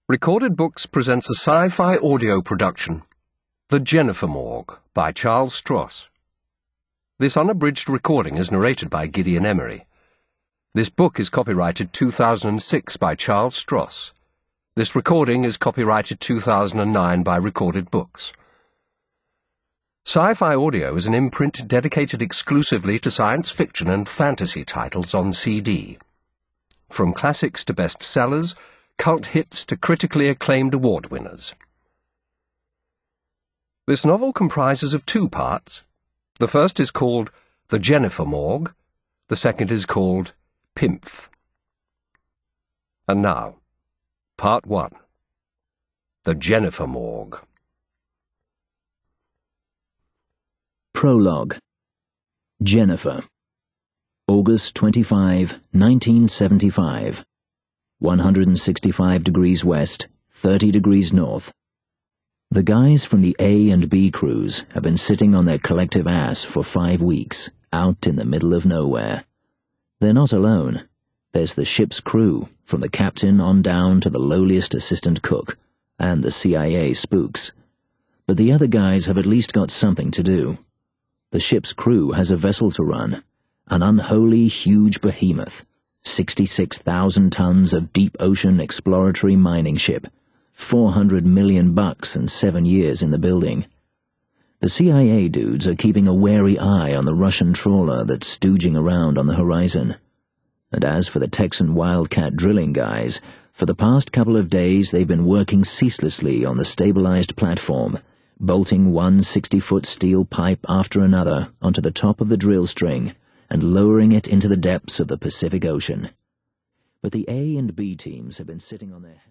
Recorded Books presents a sci-fi audio production, The Jennifer Morgue, by Charles Stross. This unabridged recording is narrated by Gideon Emery. This book is copyrighted 2006 by Charles Stross. This recording is copyrighted 2009 by Recorded Books. Sci-fi Audio is an imprint dedicated exclusively to science fiction and fantasy titles on CD. From classics to bestsellers, cult hits to critically acclaimed award winners. This novel comprises of two parts. The first is called The Jennifer Morgue. The second is called Pimpf. And now, Part 1. The Jennifer Morgue. Prologue. Jennifer. August 25, 1975. 165 degrees west, 30 degrees north. The guys from the A and B crews have been sitting on their collective ass for 5 weeks, out in the middle of nowhere. They're not alone. There's the ship's crew, from the captain on down to the lowliest assistant cook, and the CIA spooks. But the other guys have at least got something to do. The ship's crew has a vessel to run, an unholy huge behemoth, 66,000 tons of deep ocean exploratory mining ship, $400 million and 7 years in the building. The CIA dudes are keeping a wary eye on the Russian trawler that's stooging around on the horizon. And as for the Texan Wildcat drilling guys, for the past couple of days they've been working ceaselessly on the stabilized platform, bolting one 60-foot steel pipe after another onto the top of the drill string and lowering it into the depths of the Pacific Ocean. But the A and B teams have been sitting on their